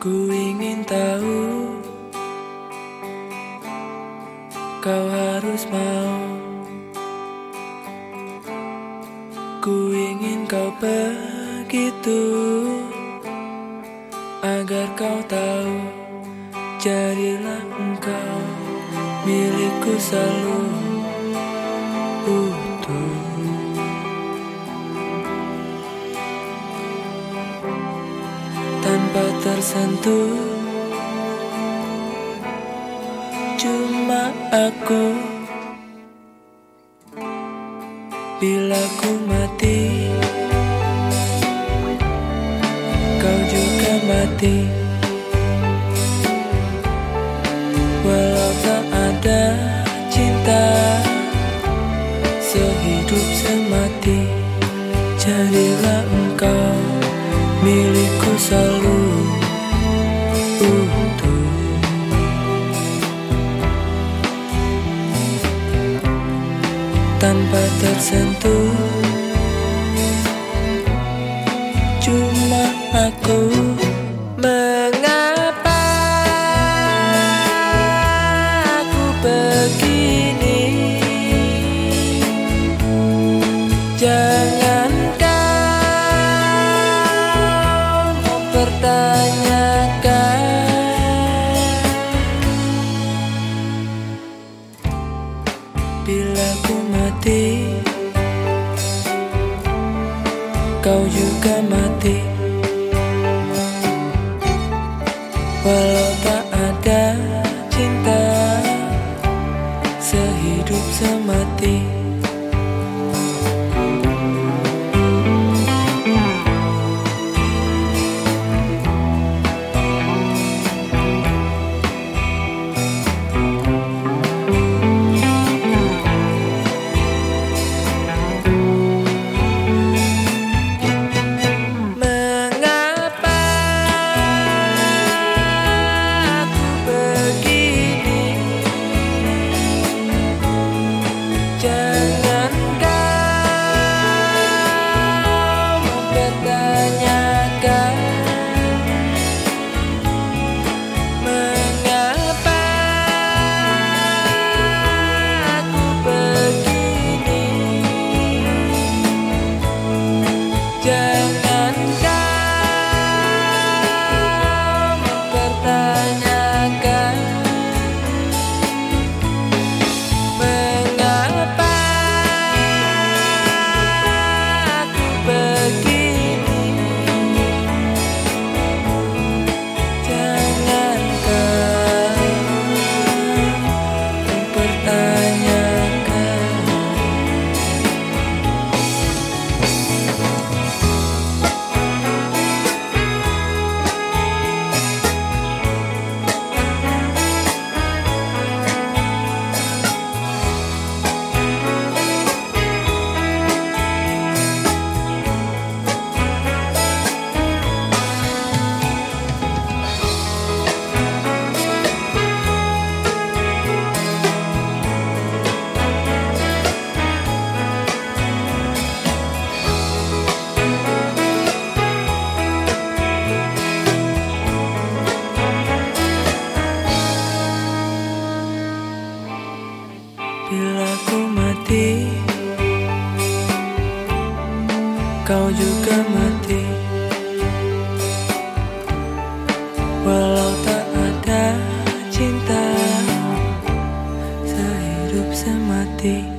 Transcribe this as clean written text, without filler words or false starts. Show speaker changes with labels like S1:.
S1: Ku ingin tahu, kau harus mau. Ku ingin kau begitu, agar kau tahu. Jadilah engkau milikku selalu utuh. Tanpa tersentuh, cuma aku. Bila ku mati, kau juga mati. Walau tak ada cinta, sehidup semati. Jadilah engkau milikku selalu utuh. Tanpa tersentuh, cuma aku. Mengapa aku begini? Jangan kau mempertanyakan. Bila ku mati, kau juga mati. Walau tak ada cinta, sehidup semati. Jangan kau mempertanyakan. Mengapa aku begini? Jangan kau mempertanyakan. Bila ku mati, kau juga mati. Walau tak ada cinta, sehidup semati.